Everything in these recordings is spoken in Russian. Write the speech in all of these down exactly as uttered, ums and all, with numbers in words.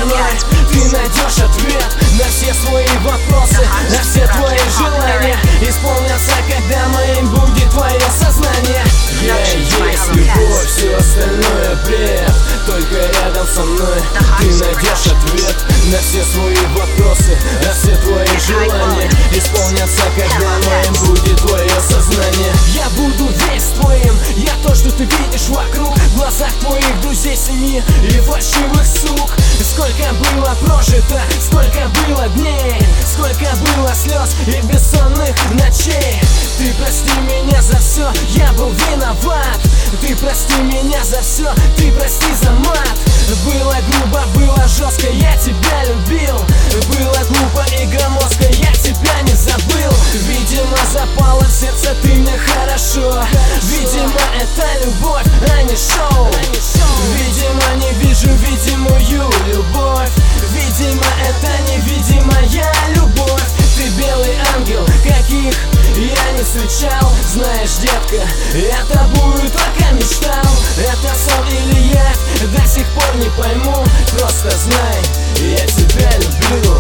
стороной. Ты найдешь ответ на все свои вопросы, на все твои желания исполнятся, когда моим будет твое сознание. Я и есть любовь, все остальное бред. Только рядом со мной ты найдешь ответ на все свои вопросы, на все твои желания исполнятся, когда моим будет твое сознание. Я буду весь твоим, я то, что ты видишь вокруг, в глазах твоих друзей, семьи и фальшивых сук. Сколько было прожито, сколько было дней, сколько было слез и бессонных ночей. Ты прости меня за все, я был виноват. Ты прости меня за все, ты прости за мат. Было грубо, было жестко, я тебя любил. Было глупо и громоздко, я тебя не забыл. Видимо, запало в сердце ты мне хорошо. Видимо, это любовь, а не шоу. Видимо, не вижу видимую любовь. Видимо, это невидимая любовь. Ты белый ангел, каких я не встречал. Знаешь, детка, я тобою только мечтал. Это сон или явь, до сих пор не пойму. Просто знай, я тебя люблю.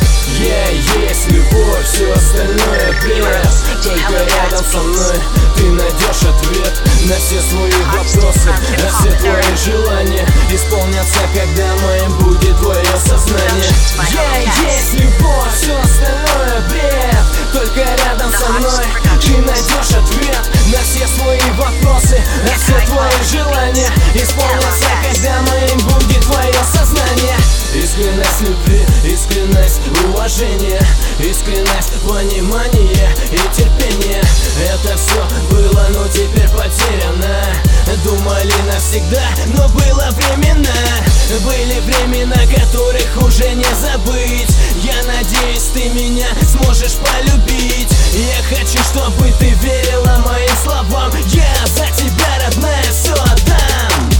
Я есть любовь, все остальное бред. Только рядом со мной ты найдешь ответ на все свои вопросы, на все твои желания исполнятся, когда моим будет твое сознание. Я есть любовь, все остальное бред. Только рядом со мной ты найдешь ответ на все свои вопросы, на все твои желания исполнятся, когда моим будет твое сознание. Искренность любви, искренность уважения, искренность понимания и терпения. Это все было, но теперь потеряно. Думали навсегда, но было времена. Были времена, которых уже не забыть. Я надеюсь, ты меня сможешь полюбить. Я хочу, чтобы ты верила моим словам. Я за тебя, родная, все отдам.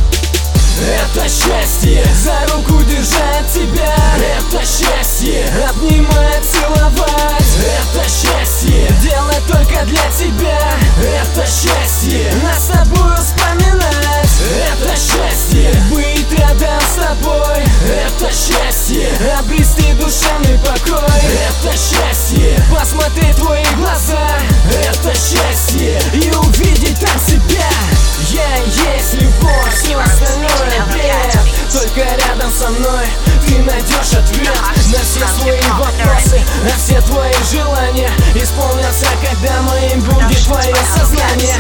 Это счастье, за руку держать тебя. Это счастье, обнимать, целовать. Это счастье, делать только для тебя. Это счастье, нас с тобой вспоминать. Это счастье, быть рядом с тобой. Это счастье, обрести душевный покой. Это счастье, посмотреть в твои глаза. Это счастье, и увидеть там себя. Я есть любовь, все остальное бред. Только рядом со мной ты найдешь ответ на все свои вопросы, на все твои желания исполнятся, когда моим будет твое сознание.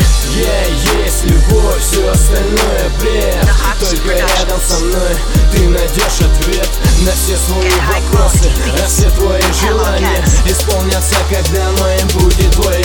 Я есть любовь, все остальное бред. Только рядом со мной ты найдешь ответ на все свои вопросы, на все твои желания исполнятся, когда моим будет твое